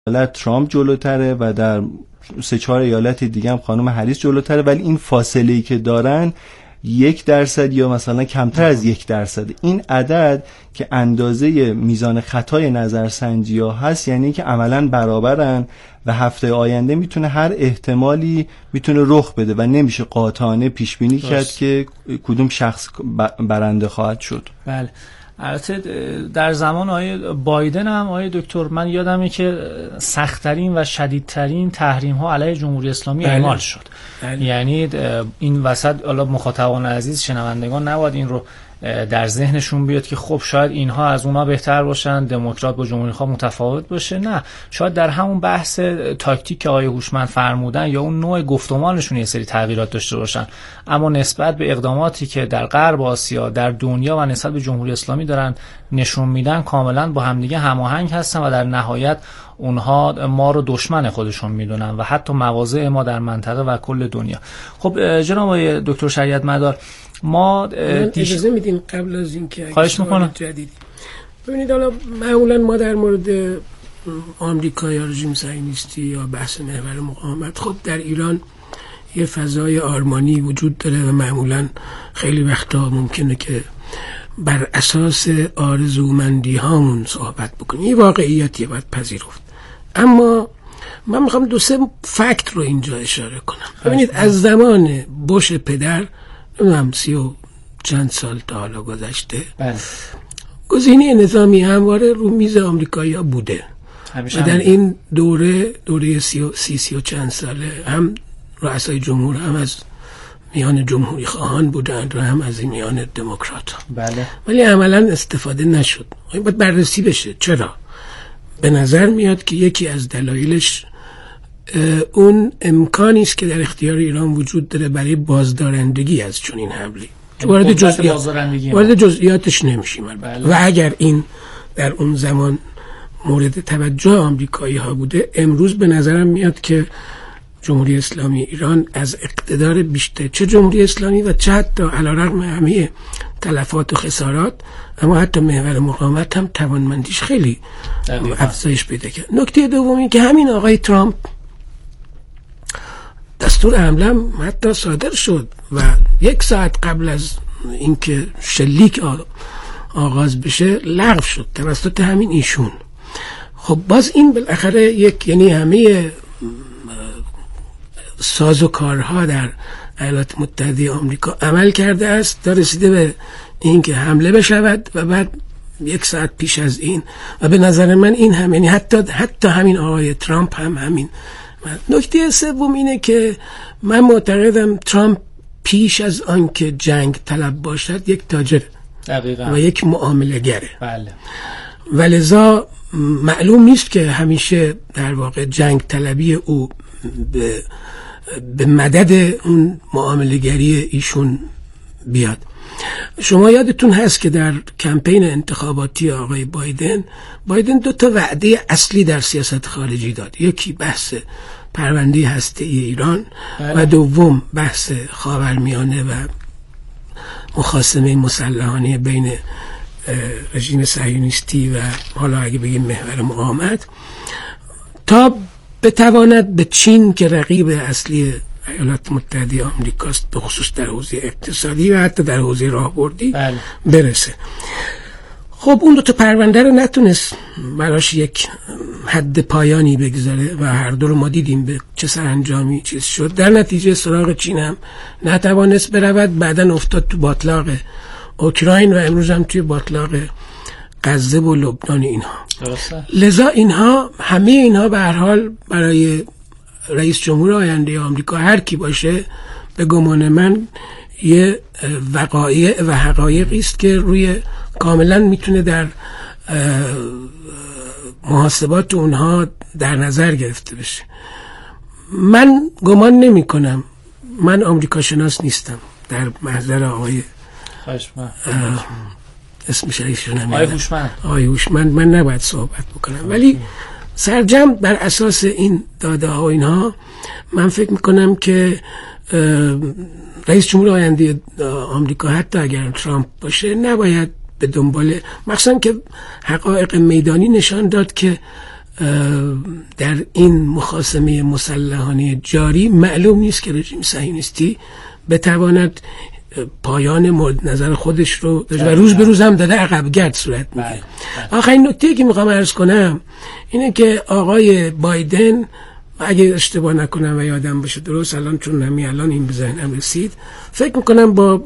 ایالت ترامپ جلوتره و در 3-4 ایالت دیگه هم خانم هریس جلوتره، ولی این فاصله‌ای که دارن 1% یا مثلا کمتر از 1%. این عدد که اندازه میزان خطای نظرسنجی ها هست، یعنی که عملا برابرن و هفته آینده میتونه هر احتمالی میتونه رخ بده و نمیشه قاطعانه پیش بینی کرد که کدوم شخص برنده خواهد شد. بله. البته در زمان آقای بایدن هم آقای دکتر من یادمه که سخت‌ترین و شدیدترین تحریم‌ها علیه جمهوری اسلامی اعمال شد. یعنی این وسط حالا مخاطبان عزیز شنوندگان نباید این رو در ذهنشون بیاد که خب شاید اینها از اونها بهتر باشن، دموکرات با جمهوری خواه متفاوت باشه. نه، شاید در همون بحث تاکتیک که آقای هوشمند فرمودن یا اون نوع گفتمانشون یه سری تغییرات داشته باشن، اما نسبت به اقداماتی که در غرب آسیا، در دنیا و نسبت به جمهوری اسلامی دارن نشون میدن کاملا با همدیگه هماهنگ هستن و در نهایت اونها ما رو دشمن خودشون میدونن و حتی مواضع ما در منطقه و کل دنیا. خب جناب آقای دکتر شریعت مدار، ما اجازه میدیم قبل از اینکه خواهش میکنم جدیدی ببینید، حالا معمولا ما در مورد آمریکا یا رژیم صهیونیستی یا بحث محور مقاومت، خب در ایران یه فضای آرمانی وجود داره و معمولا خیلی وقتا ممکنه که بر اساس آرزومندی هامون صحبت بکنیم. یه واقعیتیه باید پذیرفت. اما من میخوام 2-3 فکت رو اینجا اشاره کنم. ببینید از زمان بوش پدر نمیدونم 30 و چند سال تا حالا گذشته، گزینه نظامی همواره رو میز آمریکایی‌ها بوده و در این دوره 30 و چند ساله هم رؤسای جمهور هم از میان جمهوری خواهان بودند و هم از میان دموکرات. بله. ولی عملا استفاده نشد. باید بررسی بشه. چرا؟ به نظر میاد که یکی از دلایلش اون امکانی است که در اختیار ایران وجود داره برای بازدارندگی از چنین حمله. وارد جزئیاتش نمیشیم. بله. و اگر این در اون زمان مورد توجه آمریکایی ها بوده، امروز به نظرم میاد که جمهوری اسلامی ایران از اقتدار بیشتر، چه جمهوری اسلامی و چه حتی علیرغم همه تلفات و خسارات، اما حتی محور مقاومت هم توانمندیش خیلی افزایش پیدا کرد. نکته دومی که همین آقای ترامپ دستور حمله حتی صادر شد و 1 ساعت قبل از اینکه شلیک آغاز بشه لغو شد توسط همین ایشون. خب باز این بالاخره یعنی همه سازوکارها در ایالات متحده آمریکا عمل کرده است تا رسیده به اینکه حمله بشود و بعد 1 ساعت پیش از این. و به نظر من این هم، یعنی حتی همین آقای ترامپ هم همین. نکته سوم اینه که من معتقدم ترامپ پیش از آن که جنگ طلب باشد یک تاجر و یک معامله گره. بله. و لذا معلوم نیست که همیشه در واقع جنگ طلبی او به مدد اون معامله‌گری ایشون بیاد. شما یادتون هست که در کمپین انتخاباتی آقای بایدن 2 وعده اصلی در سیاست خارجی داد. یکی بحث پرونده هسته‌ای ایران و دوم بحث خاورمیانه و مخاصمه مسلحانه بین رژیم صهیونیستی و حالا اگه بگیم محور مقاومت، تا بتواند به چین که رقیب اصلی ایالات متحده آمریکاست به خصوص در حوزه اقتصادی و حتی در حوزه راهبردی برسه. خب اون 2 پرونده رو نتونست براش یک حد پایانی بگذاره و هر دو رو ما دیدیم به چه سرانجامی چیز شد. در نتیجه سراغ چین هم نتوانست برود، بعدن افتاد تو باطلاق اوکراین و امروز هم توی باطلاق غزه و لبنان اینها. لذا همه اینها به هر حال برای رئیس جمهور آینده آمریکا هر کی باشه به گمان من یه وقایع و حقایقی است که روی کاملا میتونه در محاسبات اونها در نظر گرفته بشه. من گمان نمی کنم، من آمریکا شناس نیستم، در محضر آقای اسم شریفشون آقای هوشمند من نباید صحبت بکنم، ولی سرجم بر اساس این داده ها و اینها من فکر میکنم که رئیس جمهور آینده آمریکا حتی اگر ترامپ باشه نباید به دنبال، مخصوصا که حقایق میدانی نشان داد که در این مخاصمه مسلحانه جاری معلوم نیست که رژیم صهیونیستی بتواند پایان مورد نظر خودش رو و روز به روز هم داده عقبگرد صورت میگیره. آخرین نکته که میخوام عرض کنم اینه که آقای بایدن، اگه اشتباه نکنم و یادم باشه درست الان، چون همین الان این به ذهنم رسید، فکر میکنم با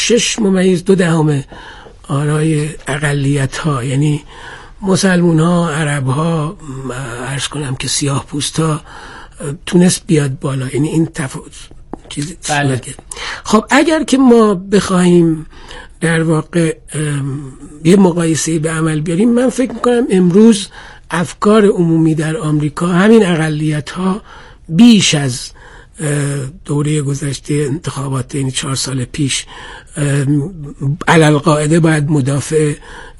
6.2 آرای اقلیت ها، یعنی مسلمون ها، عرب ها، عرض کنم که سیاه پوست ها، تونست بیاد بالا. یعنی این تفاوت چیزی صورت گرفت. خب اگر که ما بخواهیم در واقع یه مقایسه به عمل بیاریم، من فکر میکنم امروز افکار عمومی در آمریکا، همین اقلیت ها، بیش از دوره گذشته انتخابات، یعنی 4 سال پیش، علالقاعده باید مدافع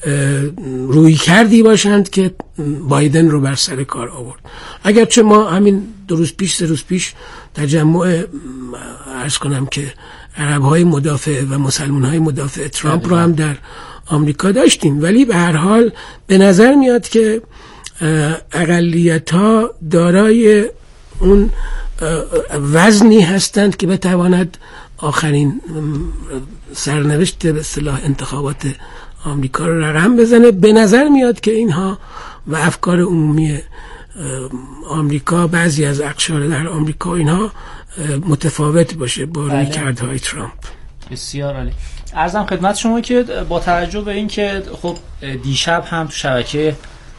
روی کردی باشند که بایدن رو بر سر کار آورد. اگرچه ما همین 2 روز پیش 3 روز پیش تجمع عرض کنم که عرب های مدافع و مسلمان های مدافع ترامپ رو هم در آمریکا داشتیم، ولی به هر حال به نظر میاد که اقلیت ها دارای اون وزنی هستند که بتواند آخرین سرنوشت به اصطلاح انتخابات آمریکا رو رقم بزنه. به نظر میاد که اینها و افکار عمومی آمریکا، بعضی از اقشار در آمریکا، اینها متفاوت باشه با رویکردهای ترامپ. بسیار عالی. عرضم خدمت شما که با توجه به این که خب دیشب هم تو شبکه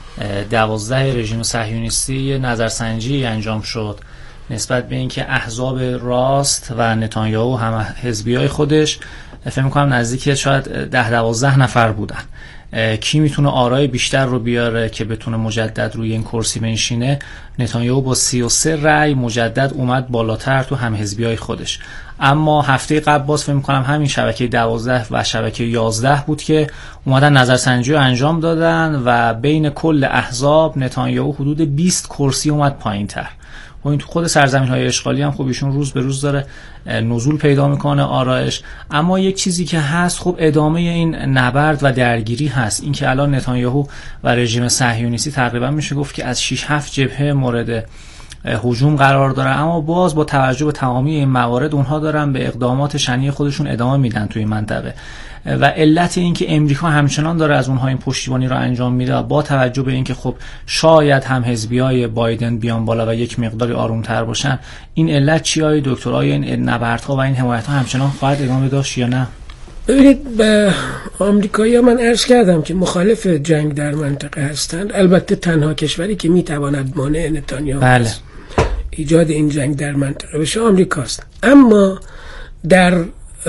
12 رژیم صهیونیستی نظرسنجی انجام شد نسبت به اینکه احزاب راست و نتانیاهو هم حزبیای خودش، فکر می‌کنم نزدیک شاید 10-12 نفر بودن، کی میتونه آرای بیشتر رو بیاره که بتونه مجدد روی این کرسی بنشینه. نتانیاهو با 33 رأی مجدد اومد بالاتر تو هم حزبیای خودش. اما هفته قبل باز فکر می‌کنم همین شبکه 12 و شبکه 11 بود که اومدن نظرسنجی رو انجام دادن و بین کل احزاب نتانیاهو حدود 20 کرسی اومد پایین‌تر. و این تو خود سرزمین‌های اشغالی هم خب ایشون روز به روز داره نزول پیدا میکنه آرایش. اما یک چیزی که هست، خب ادامه این نبرد و درگیری هست. این که الان نتانیاهو و رژیم صهیونیستی تقریبا میشه گفت که از 6-7 جبهه مورد هجوم قرار داره، اما باز با توجه به تمامی این موارد اونها دارن به اقدامات شنی خودشون ادامه میدن توی منطقه. و علت این که امریکا همچنان داره از اونها این پشتیبانی رو انجام میده، با توجه به اینکه خب شاید هم حزبیای بایدن بیان بالا و یک مقداری آرومتر باشن، این علت چیه آقای دکتر؟ آیا این نبردها و این حمایت‌ها همچنان خواهد ادامه داشت یا نه؟ ببینید، به آمریکایی‌ها من عرض کردم که مخالف جنگ در منطقه هستند. البته تنها کشوری که میتواند مانع نتانیاهو ایجاد این جنگ در منطقه بشه آمریکاست. اما در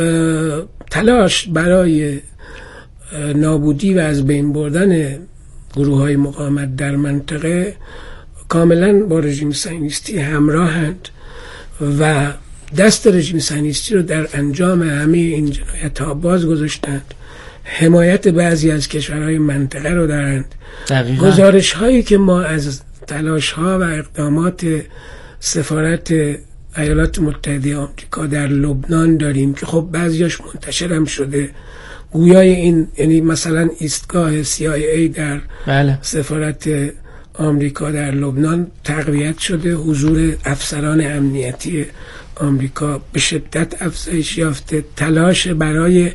تلاش برای نابودی و از بین بردن گروه‌های مقاومت در منطقه کاملا با رژیم صهیونیستی همراهند و دست رژیم صهیونیستی رو در انجام همه این جنایت‌ها باز گذاشتند. حمایت بعضی از کشورهای منطقه رو دارند. گزارش‌هایی که ما از تلاش‌ها و اقدامات سفارت ایالات متحده آمریکا در لبنان داریم که خب بعضیاش منتشر هم شده، گویای این، یعنی مثلا ایستگاه CIA در سفارت آمریکا در لبنان تقویت شده، حضور افسران امنیتی آمریکا به شدت افزایش یافته، تلاش برای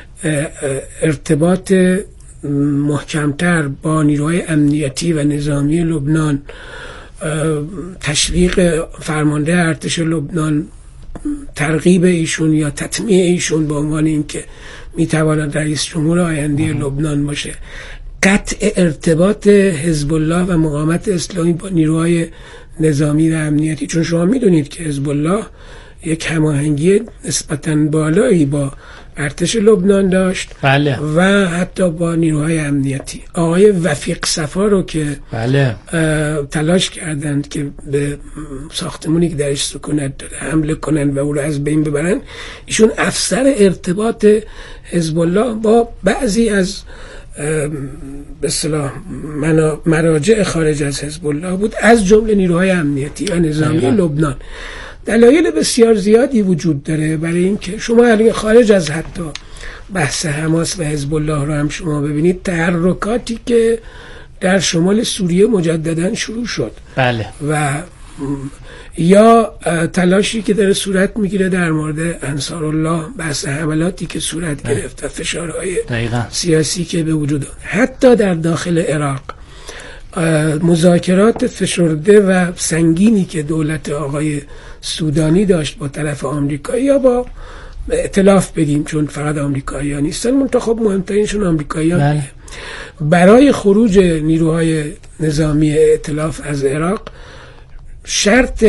ارتباط محکمتر با نیروهای امنیتی و نظامی لبنان، تشویق فرمانده ارتش لبنان، ترغیب ایشون یا تطمیع ایشون به عنوان اینکه میتواند رئیس جمهور آینده لبنان باشه، قطع ارتباط حزب الله و مقاومت اسلامی با نیروهای نظامی و امنیتی، چون شما میدونید که حزب الله یک هماهنگی نسبتاً بالایی با ارتش لبنان داشت و حتی با نیروهای امنیتی. آقای وفیق صفا رو که تلاش کردند که به ساختمونی که درش سکونت داره حمله کنند و او رو از بین ببرند، ایشون افسر ارتباط حزب الله با بعضی از به اصطلاح مراجع خارج از حزب الله بود، از جمله نیروهای امنیتی و نظامی لبنان. دلایل بسیار زیادی وجود داره برای اینکه شما خارج از حتی بحث حماس و حزب الله رو هم شما ببینید، تحرکاتی که در شمال سوریه مجددا شروع شد. بله. و یا تلاشی که داره صورت میگیره در مورد انصارالله، بحث حملاتی که صورت گرفت و فشارهای سیاسی که به وجود آمد. حتی در داخل عراق مذاکرات فشرده و سنگینی که دولت آقای سودانی داشت با طرف آمریکایی یا با ائتلاف بگیم، چون فقط آمریکایی‌ها نیستن، منتخب مهمترینشون آمریکایی‌ها، برای خروج نیروهای نظامی ائتلاف از عراق شرط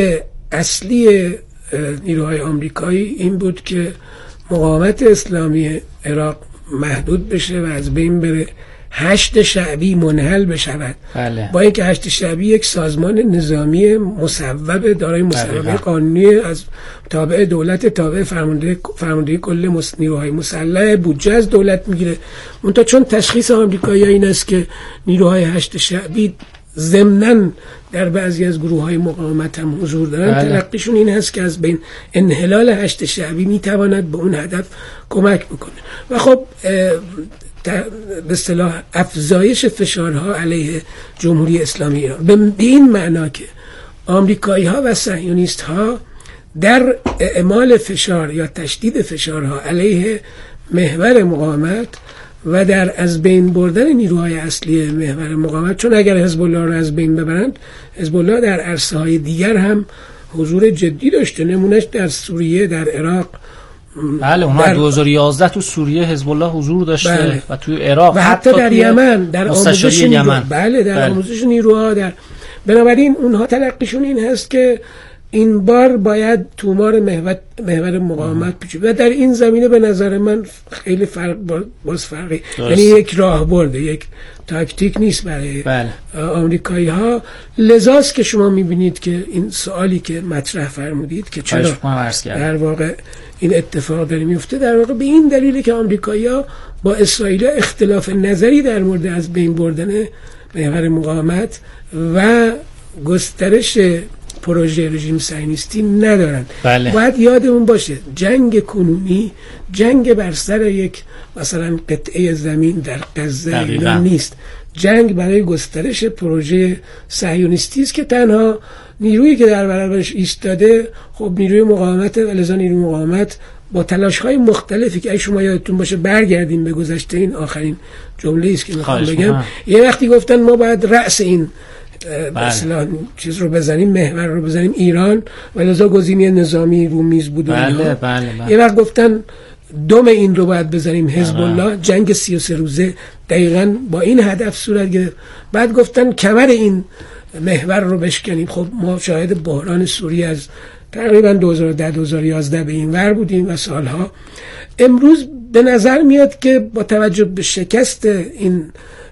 اصلی نیروهای آمریکایی این بود که مقاومت اسلامی عراق محدود بشه و از بین بره، هشت شعبی منحل بشود. بله. با اینکه هشت شعبی یک سازمان نظامی مصوب دارای مصوبه قانونی از تابع دولت، تابع فرماندهی کل نیروهای مسلح، بودجه از دولت میگیره. منتها چون تشخیص آمریکایی این است که نیروهای هشت شعبی ضمناً در بعضی از گروه‌های مقاومت هم حضور دارن، تلقیشون این هست که از بین انحلال هشت شعبی میتواند به اون هدف کمک بکنه. و خب به اصطلاح افزایش فشارها علیه جمهوری اسلامی ایران به این معنا که آمریکایی‌ها و صهیونیست‌ها در اعمال فشار یا تشدید فشارها علیه محور مقاومت و در از بین بردن نیروهای اصلی محور مقاومت، چون اگر حزب الله را از بین ببرند، حزب الله در عرصه‌های دیگر هم حضور جدی داشته، نمونهش در سوریه، در عراق. بله، اونها 2011 تو سوریه حزب الله حضور داشته. بله. و تو عراق و حتی در یمن در آموزش نیروها. بله، در آموزش نیروها. بنابراین اونها تلقیشون این هست که این بار باید تومار محور مقاومت پیچید و در این زمینه به نظر من خیلی فرقی، یعنی یک راهبرد، یک تاکتیک نیست برای آمریکایی‌ها. لذاست که شما می‌بینید که این سوالی که مطرح فرمودید که چرا در واقع این اتفاق داره میفته، در واقع به این دلیله که آمریکایی‌ها با اسرائیل اختلاف نظری در مورد از بین بردن محور مقاومت و گسترش پروژه رژیم صهیونیستی ندارن. بله. باید یادمون باشه جنگ کنونی، جنگ بر سر یک مثلا قطعه زمین در غزه نیست، جنگ برای گسترش پروژه صهیونیستی است که تنها نیرویی که در برابرش ایستاده خب نیروی مقاومت، ولذا نیروی مقاومت با تلاش‌های مختلفی که اگه شما یادتون باشه برگردیم به گذشته، این آخرین جمله‌ای است که می‌خوام بگم، یه وقتی گفتن ما باید رأس این مثلا چیز رو بزنیم، محور رو بزنیم ایران، ولذا گزینه نظامی رو میز بود. بله. یه وقت گفتن دم این رو باید بزنیم حزب الله. جنگ 33 روزه دقیقاً با این هدف صورت گرفت. بعد گفتن کمر این محور رو بشکنیم. خب ما شاهد بحران سوریه از تقریباً 2010-2011 به این ور بودیم و سالها. امروز به نظر میاد که با توجه به شکست این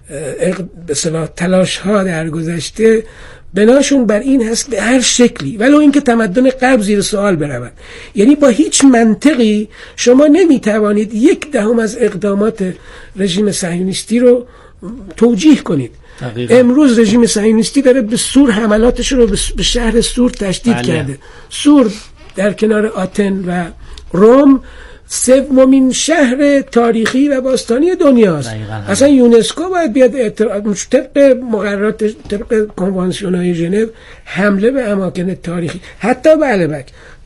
به اصطلاح تلاش ها در گذشته، بناشون بر این هست به هر شکلی ولو اینکه تمدن غرب زیر سوال برود، یعنی با هیچ منطقی شما نمیتوانید 1/10 از اقدامات رژیم صهیونیستی رو توجیه کنید. امروز رژیم صهیونیستی داره به سور حملاتش رو به شهر سور تشدید کرده. سور در کنار آتن و روم سومین شهر تاریخی و باستانی دنیاست. اصلا یونسکو باید بیاد طبق مقررات، طبق کنوانسیون‌های ژنو حمله به اماکن تاریخی، حتی بعلبک،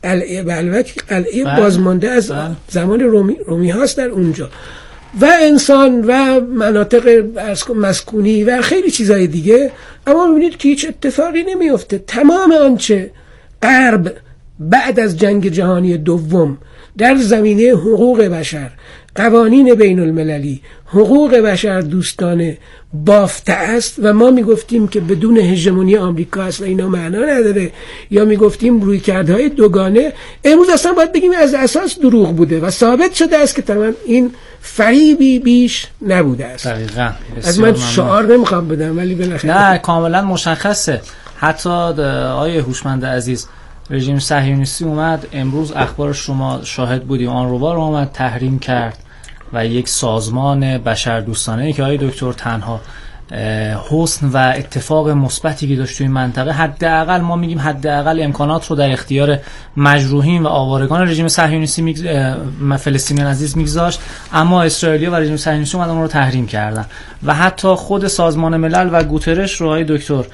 قلعه بازمانده از زمان رومی هاست در اونجا، و انسان و مناطق مسکونی و خیلی چیزای دیگه. اما می‌بینید که هیچ اتفاقی نمیفته. تمام آنچه غرب بعد از جنگ جهانی دوم در زمینه حقوق بشر، قوانین بین المللی، حقوق بشر دوستانه بافته است و ما میگفتیم که بدون هژمونی آمریکا اصلا اینا معنا نداره، یا میگفتیم رویکردهای دوگانه، امروز اصلا باید بگیم از اساس دروغ بوده و ثابت شده است که تمام این فریبی بیش نبوده است. دقیقاً. از من شعار نمیخوام بدم ولی بالاخره نه، کاملا مشخصه. حتی آیه هوشمند عزیز، رژیم صهیونیستی اومد، امروز اخبار شما شاهد بودیم، آنروا رو اومد تحریم کرد و یک سازمان بشردوستانه‌ای که آقای دکتر تنها حسن و اتفاق مثبتی که داشت توی این منطقه، حداقل ما میگیم حداقل امکانات رو در اختیار مجروحین و آوارگان رژیم صهیونیستی فلسطینیان عزیز میگذاشت، اما اسرائیلیا و رژیم صهیونیستی اومدن اون رو تحریم کردن و حتی خود سازمان ملل و گوترش رو های دکتر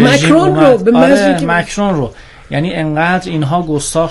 مکرون رو یعنی انقدر اینها گستاخ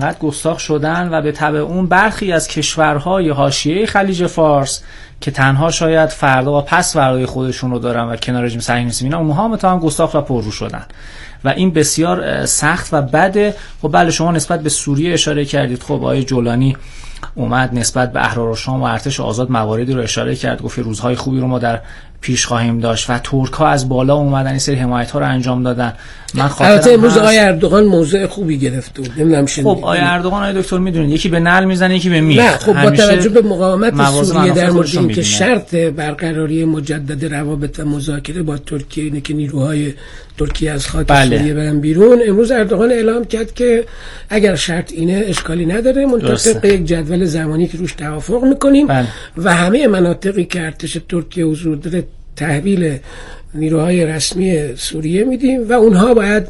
شدن و به تبع اون برخی از کشورهای حاشیه خلیج فارس که تنها شاید فردا و پس فردای خودشون رو دارن و کنار رژیم صهیونیستی اینا، اونها هم گستاخ و پررو شدن و این بسیار سخت و بده. خب بله شما نسبت به سوریه اشاره کردید، خب آقای جولانی اومد نسبت به احرار الشام و ارتش آزاد مواردی رو اشاره کرد، گفت روزهای خوبی رو ما در پیش خواهیم داشت و ترک‌ها از بالا اومدن این سری حمایت‌ها رو انجام دادن. من البته امروز آقای اردوغان موضع خوبی گرفت بود، نمیدونم خب آقای اردوغان آقای دکتر میدونید یکی به نل میزنه یکی به میخ. نه خب با توجه به مقاومت سوریه در مورد اینکه شرط برقراری مجدد روابط مذاکره با ترکیه اینه که نیروهای ترکیه از خاک سوریه برن بیرون، امروز اردوغان اعلام کرد که اگر شرط اینه اشکالی نداره، منطبق یک جدول زمانی که روش توافق میکنیم و همه مناطقی که ارتش ترکیه حضور داره تحویل نیروهای رسمی سوریه میدیم و اونها باید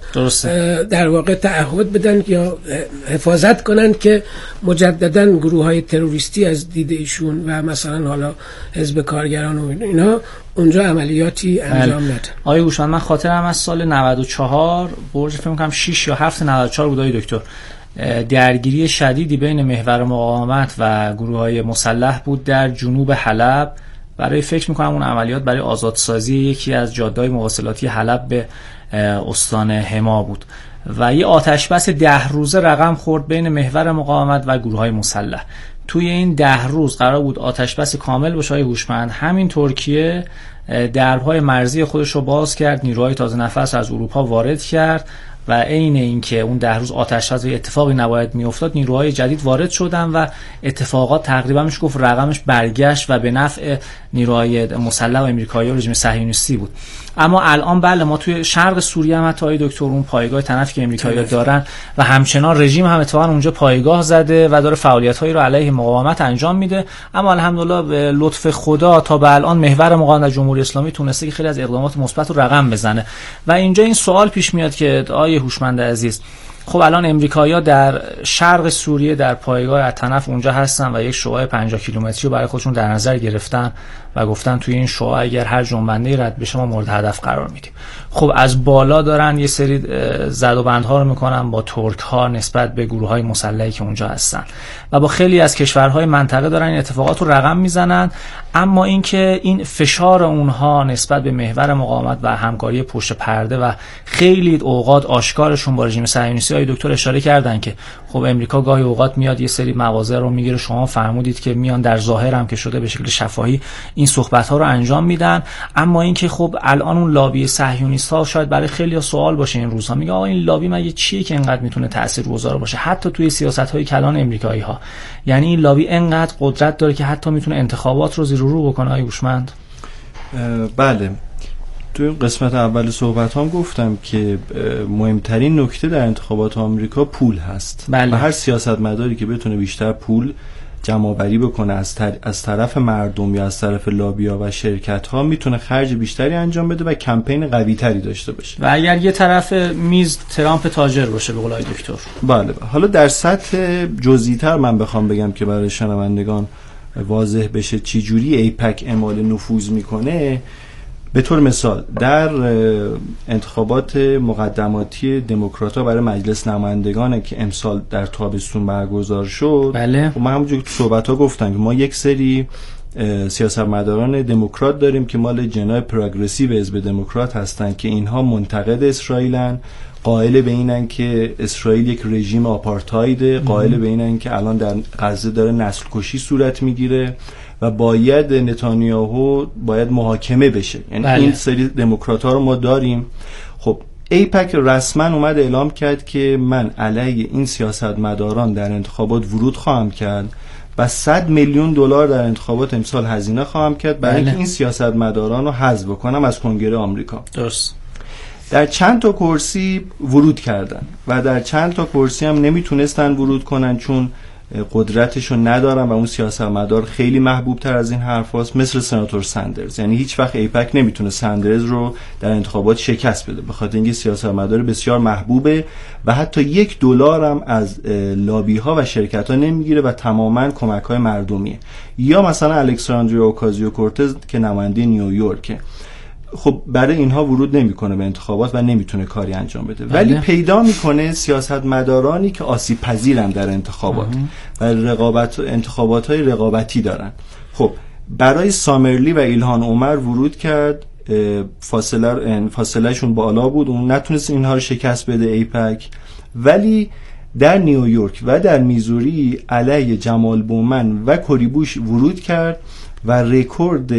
در واقع تعهد بدن یا حفاظت کنن که مجددا گروه‌های تروریستی از دید ایشون و مثلا حالا حزب کارگران و اینا اونجا عملیاتی انجام ندن. آقای هوشمند من خاطرم از سال 94 برج فکر می‌کنم 6 یا 7 94 بود آقای دکتر، درگیری شدیدی بین محور مقاومت و گروه‌های مسلح بود در جنوب حلب برای فکر میکنم اون عملیات برای آزادسازی یکی از جاده‌های مواصلاتی حلب به استان حما بود و یه آتش بس 10 روزه رقم خورد بین محور مقاومت و گروه‌های مسلح. توی این 10 روز قرار بود آتش بس کامل بشه های هوشمند. همین ترکیه درهای مرزی خودش رو باز کرد، نیروهای تازه نفس از اروپا وارد کرد و عین اینکه اون 10 روز آتش بس اتفاقی نباید میافتاد، نیروهای جدید وارد شدن و اتفاقات تقریبا میشه گفت رقمش برگشت و به نفع نیروهای مسلح و آمریکایی و رژیم صهیونیستی بود. اما الان بله ما توی شرق سوریه هم حتی دکتر اون پایگاه تنفی که آمریکایی‌ها دارن و همچنان رژیم هم اتفاقا اونجا پایگاه زده و داره فعالیت‌هایی رو علیه مقاومت انجام میده، اما الحمدلله به لطف خدا تا به الان محور مقاومت جمهوری اسلامی تونسته که خیلی از اقدامات مثبت رو رقم بزنه و اینجا این سوال پیش میاد که آقای هوشمند عزیز، خب الان امریکایی‌ها در شرق سوریه در پایگاه التنف اونجا هستن و یک شعاع 50 کیلومتری رو برای خودشون در نظر گرفتن و گفتن توی این شعاع اگر هر جنبنده‌ای رد بشه ما مورد هدف قرار میدیم. خب از بالا دارن یه سری زد و بندها رو میکنن با ترک‌ها نسبت به گروه‌های مسلحی که اونجا هستن و با خیلی از کشورهای منطقه دارن این اتفاقات رو رقم میزنن، اما اینکه این فشار اونها نسبت به محور مقاومت و همکاری پشت پرده و خیلی اوقات آشکارشون با رژیم صهیونیستی های دکتر اشاره کردن که خب امریکا گاهی اوقات میاد یه سری مواضع رو میگیره، شما فرمودید که میان در ظاهر هم که شده به شکل شفاهی این صحبت ها رو انجام میدن، اما اینکه خب الان اون لابی صهیونیست ها شاید برای خیلی سوال باشه این روزها، میگه آقا این لابی مگه چیه که اینقدر میتونه تاثیرگذار باشه حتی توی سیاست های کلان امریکایی ها؟ یعنی این لابی اینقدر قدرت داره که حتی میتونه انتخابات رو زیر و رو بکنه. آقای هوشمند بله، توی قسمت اول صحبت هم گفتم که مهمترین نکته در انتخابات آمریکا پول هست. بله. و هر سیاستمداری که بتونه بیشتر پول جمع‌آوری بکنه از طرف مردم یا از طرف لابی‌ها و شرکت‌ها میتونه خرج بیشتری انجام بده و کمپین قوی‌تری داشته باشه. و اگر یه طرف میز ترامپ تاجر باشه به قول آقای دکتر. بله. حالا در سطح جزئی‌تر من بخوام بگم که برای شنوندگان واضح بشه چی جوری ایپک اعمال نفوذ میکنه، به طور مثال در انتخابات مقدماتی دموکرات‌ها برای مجلس نمایندگان که امسال در تابستون برگزار شد، بله. و من همونجور که صحبت‌ها گفتم که ما یک سری سیاستمداران دموکرات داریم که مال جناح پروگرسیو حزب دموکرات هستن که اینها منتقد اسرائیلن، قائل به اینن که اسرائیل یک رژیم آپارتایده، قائل به اینن که الان در غزه داره نسل کشی صورت میگیره و باید نتانیاهو باید محاکمه بشه. یعنی بله. این سری دموکرات‌ها رو ما داریم. خب ایپک رسما اومد اعلام کرد که من علیه این سیاستمداران در انتخابات ورود خواهم کرد و 100 میلیون دلار در انتخابات امسال هزینه خواهم کرد برای اینکه این سیاستمداران رو حذف کنم از کنگره آمریکا. درست. در چند تا کرسی ورود کردن و در چند تا کرسی هم نمیتونستن ورود کنن چون قدرتشو ندارن و اون سیاستمدار خیلی محبوب تر از این حرف هاست، مثل سناتور سندرز. یعنی هیچ وقت ایپک نمیتونه سندرز رو در انتخابات شکست بده، به خاطر اینکه سیاستمدار بسیار محبوبه و حتی $1 هم از لابی ها و شرکت ها نمیگیره و تماما کمک های مردمیه. یا مثلا الکساندریا اوکازیو کورتز که نماینده نیویورکه، خب برای اینها ورود نمیکنه به انتخابات و نمیتونه کاری انجام بده، ولی پیدا میکنه سیاستمدارانی که آسیب پذیرن در انتخابات و انتخابات‌های رقابتی دارن. خب برای سامرلی و ایلهان عمر ورود کرد، فاصلهشون بالا بود، اون نتونست اینها رو شکست بده ایپک، ولی در نیویورک و در میزوری علیه جمال بومن و کوری بوش ورود کرد و رکورد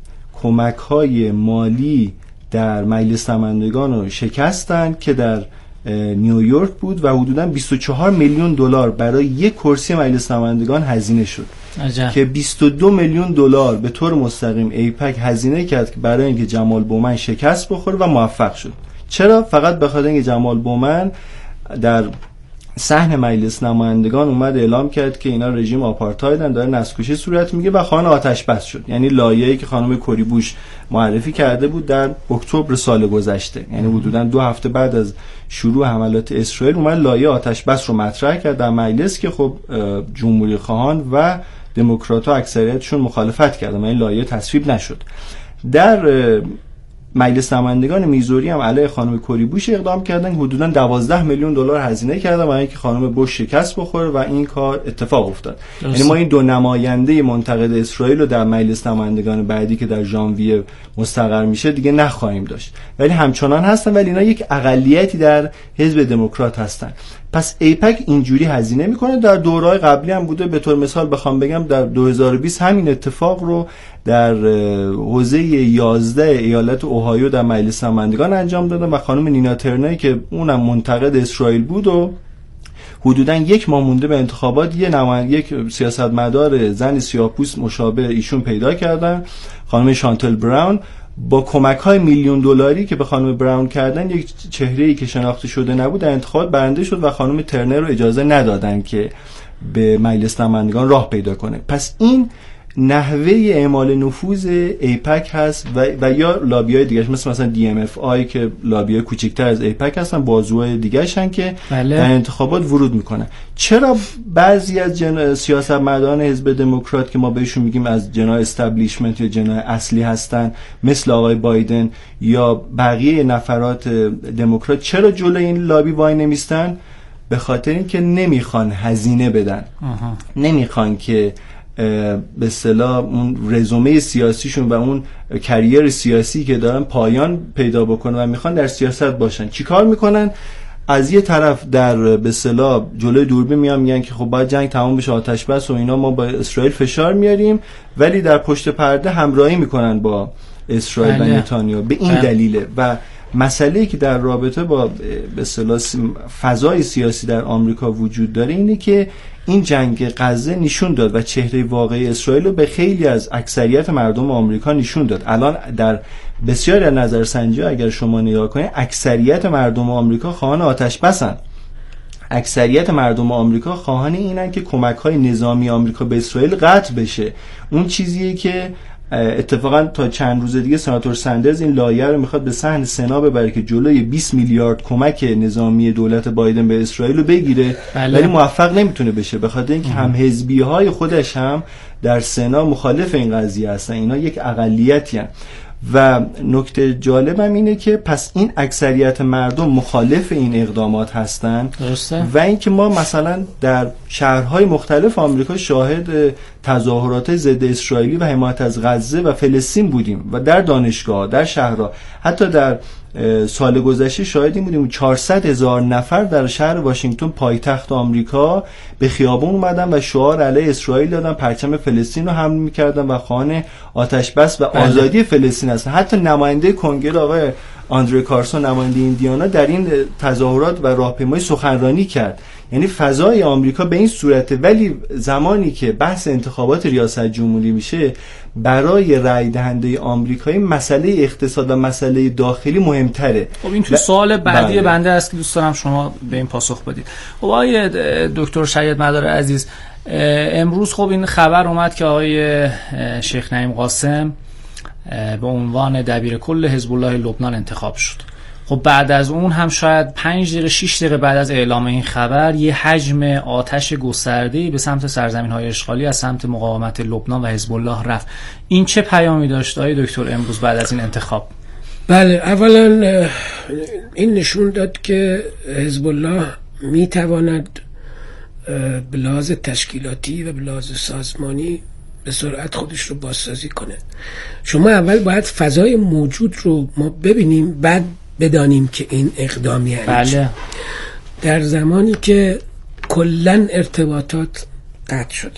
کمک‌های مالی در مجلس نمایندگان رو شکستن که در نیویورک بود و حدوداً $24 میلیون برای یک کرسی مجلس نمایندگان هزینه شد. عجب. که $22 میلیون به طور مستقیم ایپک هزینه کرد که برای اینکه جمال بومن شکست بخوره و موفق شد. چرا؟ فقط به خاطر اینکه جمال بومن در صحن مجلس نمایندگان اومد اعلام کرد که اینا رژیم آپارتایدن، داره نسل‌کشی صورت میگه و خانه آتش بس شد. یعنی لایحه‌ای که خانم کوری بوش معرفی کرده بود در اکتبر سال گذشته، یعنی حدوداً 2 هفته بعد از شروع حملات اسرائیل، اومد لایحه آتش بس رو مطرح کرد در مجلس که خب جمهوری خواهان و دموکرات‌ها اکثریتشون مخالفت کردن و این لایحه تصویب نشد. در مجلس نمایندگان میزوری هم علیه خانم کوری بوش اقدام کردن، حدوداً $12 میلیون هزینه کردن برای اینکه خانم بوش شکست بخوره و این کار اتفاق افتاد. یعنی ما این 2 نماینده منتقد اسرائیل رو در مجلس نمایندگان بعدی که در ژانویه مستقر میشه دیگه نخواهیم داشت، ولی همچنان هستن، ولی اینا یک اقلیتی در حزب دموکرات هستن. پس ایپک اینجوری هزینه میکنه. در دوره‌های قبلی هم بوده، به طور مثال بخوام بگم در 2020 همین اتفاق رو در حوزه 11 ایالت اوهایو در مجلس نمایندگان انجام دادن و خانم نینا ترنری که اونم منتقد اسرائیل بود و حدوداً 1 ماه مونده به انتخابات یک سیاستمدار زن سیاه‌پوست مشابه ایشون پیدا کردن، خانم شانتل براون، با کمک‌های $1 میلیون که به خانم براون کردن یک چهره‌ای که شناخته شده نبود در انتخابات برنده شد و خانم ترنر رو اجازه ندادن که به مجلس نمایندگان راه پیدا کنه. پس این نحوه اعمال نفوذ ایپک هست و یا لابی‌های دیگه‌اش مثلا DMFI که لابی‌های کوچکتر از ایپک هستن، بازوهای دیگه‌شن که در انتخابات ورود میکنن. چرا بعضی از سیاستمداران حزب دموکرات که ما بهشون میگیم از جناح استابلیشمنت یا جناح اصلی هستن، مثل آقای بایدن یا بقیه نفرات دموکرات، چرا جلوی این لابی وای نمیستن؟ به خاطر اینکه نمیخوان هزینه بدن، نمیخوان که به اصطلاح اون رزومه سیاسیشون و اون کریر سیاسی که دارن پایان پیدا بکنه و میخوان در سیاست باشن. چیکار میکنن؟ از یه طرف در به اصطلاح جلوی دوربین میگن که خب باید جنگ تمام بشه، آتش بس و اینا، ما با اسرائیل فشار میاریم، ولی در پشت پرده همراهی میکنن با اسرائیل و نتانیاهو. به این دلیله. و مسئله‌ای که در رابطه با به اصطلاح فضای سیاسی در آمریکا وجود داره اینه که این جنگ غزه نشون داد و چهره واقعی اسرائیل رو به خیلی از اکثریت مردم آمریکا نشون داد. الان در بسیاری از نظرسنجی‌ها اگر شما نگاه کنید، اکثریت مردم آمریکا خواهان آتش بسن. اکثریت مردم آمریکا خواهان اینن که کمک‌های نظامی آمریکا به اسرائیل قطع بشه. اون چیزیه که اتفاقا تا چند روز دیگه سناتور سندرز این لایحه رو میخواد به صحن سنا ببره که جلوی 20 میلیارد کمک نظامی دولت بایدن به اسرائیل رو بگیره، ولی موفق نمیتونه بشه به خاطر اینکه هم حزبی‌های خودش هم در سنا مخالف این قضیه هستن. اینا یک اقلیتی هستن. و نکته جالبم اینه که پس این اکثریت مردم مخالف این اقدامات هستن و اینکه ما مثلا در شهرهای مختلف آمریکا شاهد تظاهرات ضد اسرائیلی و حمایت از غزه و فلسطین بودیم و در دانشگاه، در شهرها، حتی در سال گذشته شاهدیم بودیم 400,000 نفر در شهر واشنگتن پایتخت آمریکا به خیابون اومدن و شعار علیه اسرائیل دادن، پرچم فلسطین رو حمل می‌کردن و خواهان آتش بس و آزادی فلسطین هستن. حتی نماینده کنگره آقای آندره کارسون، نماینده ایندیانا، در این تظاهرات و راهپیمایی سخنرانی کرد. یعنی فضای آمریکا به این صورته، ولی زمانی که بحث انتخابات ریاست جمهوری میشه برای رای دهنده آمریکایی مسئله اقتصاد و مسئله داخلی مهمتره. خب این تو سوال بعدی بنده است که دوست دارم شما به این پاسخ بدید. خب آقای دکتر شهید مدار عزیز، امروز خب این خبر اومد که آقای شیخ نعیم قاسم به عنوان دبیر کل حزب الله لبنان انتخاب شد. خب بعد از اون هم شاید 5 دقیقه 6 دقیقه بعد از اعلام این خبر یه حجم آتش گسترده‌ای به سمت سرزمین‌های اشغالی از سمت مقاومت لبنان و حزب الله رفت. این چه پیامی داشت آقای دکتر امروز بعد از این انتخاب؟ بله، اولا این نشون داد که حزب الله میتواند به لحاظ تشکیلاتی و به لحاظ سازمانی به سرعت خودش رو بازسازی کنه. شما اول باید فضای موجود رو ما ببینیم، بعد بدانیم که این اقدام یعنی بله. در زمانی که کلن ارتباطات قطع شده،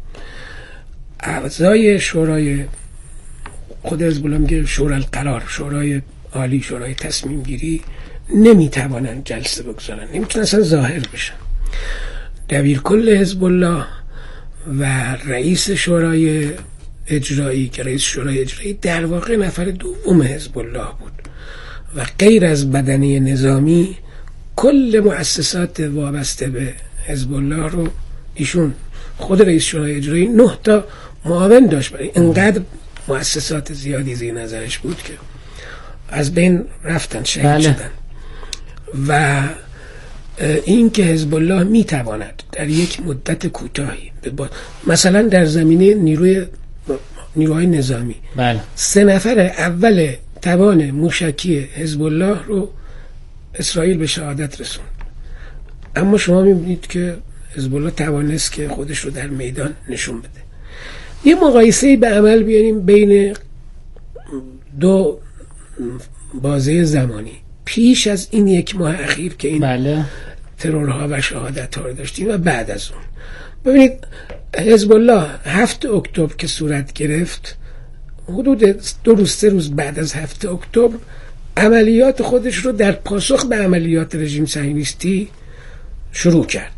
اعضای شورای خود حزب الله میگه شورای القرار، شورای عالی، شورای تصمیم گیری نمیتوانن جلسه بگذارن، نمیتونن اصلا ظاهر بشن. دبیر کل حزب الله و رئیس شورای اجرایی که رئیس شورای اجرایی در واقع نفر دوم حزب الله بود و غیر از بدنه نظامی کل مؤسسات وابسته به حزب الله رو ایشون، خود رئیس شورای اجرایی 9 تا معاون داشت، برای اینقدر مؤسسات زیادی زیر نظرش بود که از بین رفتن، شهید شدن. و این که حزب الله میتواند در یک مدت کوتاهی مثلا در زمینه نیروهای نظامی 3 نفر اول توان موشکی حزب الله رو اسرائیل به شهادت رسوند، اما شما میبینید که حزب الله توانست که خودش رو در میدان نشون بده. یه مقایسه به عمل بیاریم بین 2 بازه زمانی پیش از این 1 ماه اخیر که این ترورها و شهادت‌ها رو داشتیم و بعد از اون. ببینید حزب الله 7 اکتبر که صورت گرفت، حدود 2 روز 3 روز بعد از 7 اکتبر عملیات خودش رو در پاسخ به عملیات رژیم صهیونیستی شروع کرد.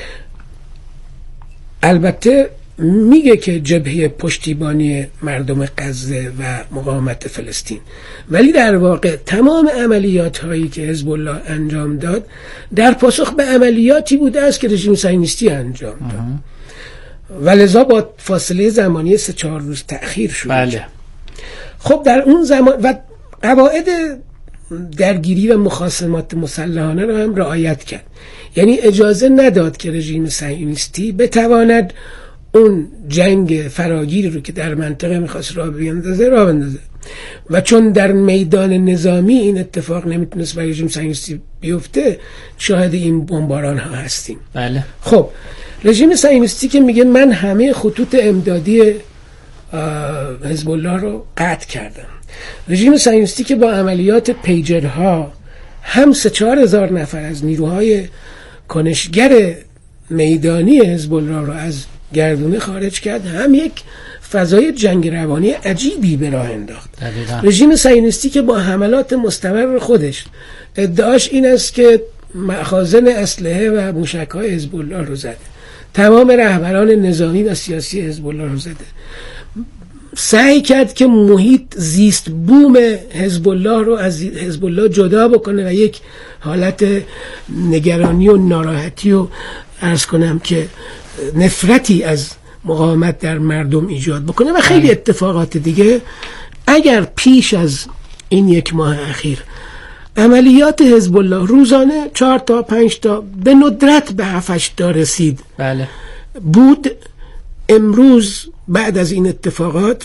البته میگه که جبهه پشتیبانی مردم غزه و مقاومت فلسطین، ولی در واقع تمام عملیات هایی که حزب الله انجام داد در پاسخ به عملیاتی بوده است که رژیم صهیونیستی انجام داد و لذا با فاصله زمانی 3-4 روز تأخیر شد. بله. خب در اون زمان و قواعد درگیری و مخاصمات مسلحانه رو هم رعایت کرد، یعنی اجازه نداد که رژیم صهیونیستی بتواند اون جنگ فراگیری رو که در منطقه میخواست راه بندازه و چون در میدان نظامی این اتفاق نمیتونست برای رژیم صهیونیستی بیفته، شاهد این بمباران ها هستیم. بله. خب رژیم صهیونیستی که میگه من همه خطوط امدادی حزب الله رو قطع کردم، رژیم صهیونیستی که با عملیات پیجرها هم 3-4 هزار نفر از نیروهای کنشگر میدانی حزب الله رو از گردونه خارج کرد، هم یک فضای جنگ روانی عجیبی به راه انداخت. رژیم صهیونیستی که با حملات مستمر خودش ادعاش این است که مخازن اسلحه و موشک‌های حزب الله رو زده، تمام رهبران نظامی و سیاسی حزب الله رو زده، سعی کرد که محیط زیست بوم حزب الله رو از حزب الله جدا بکنه و یک حالت نگرانی و ناراحتی و عرض کنم که نفرتی از مقاومت در مردم ایجاد بکنه و خیلی اتفاقات دیگه. اگر پیش از این 1 ماه اخیر عملیات حزب الله روزانه 4 تا 5 تا به ندرت به 7-8 تا رسید بود، امروز بعد از این اتفاقات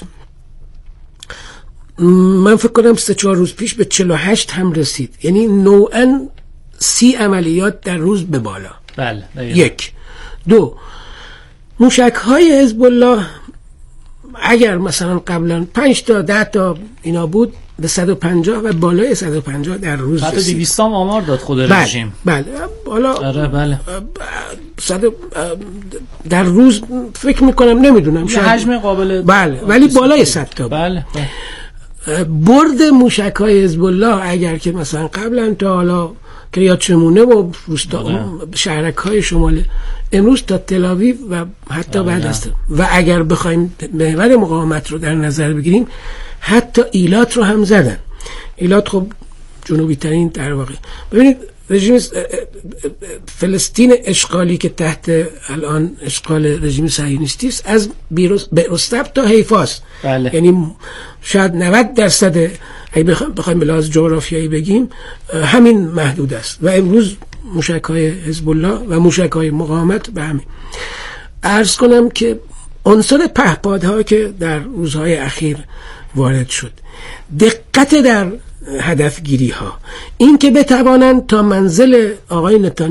من فکر کنم 3-4 روز پیش به 48 هم رسید، یعنی نوعاً 30 عملیات در روز به بالا. 1. 2. موشک‌های حزب الله اگر مثلا قبلا 5 تا 10 تا اینا بود، به 150 و بالای 150 در روز حتی 200 هم آمار داد خود رژیم. بله. حالا بله. 100 در روز فکر میکنم، نمیدونم، شاید حجم قابل بله، ولی بالای 100 تا. بله. برد موشک‌های حزب الله اگر که مثلا قبلا تا حالا که یا چمونه و شهرک‌های شمال امروز تا تل آویو و حتی بعد از و اگر بخوایم محور مقاومت رو در نظر بگیریم حتی ایلات رو هم زدن. ایلات خب جنوبی ترین در واقع. ببینید رژیم فلسطین اشغالی که تحت الان اشغال رژیم صهیونیستی است از بیرستب تا حیفاست. بله. یعنی شاید 90% اگه بخوایم به لحاظ جغرافیایی بگیم همین محدود است و امروز موشک‌های حزب الله و موشک‌های مقاومت به همین. عرض کنم که عنصر پهپادها که در روزهای اخیر وارد شد، دقت در هدفگیری ها، این که بتوانند تا منزل آقای نتانیاهو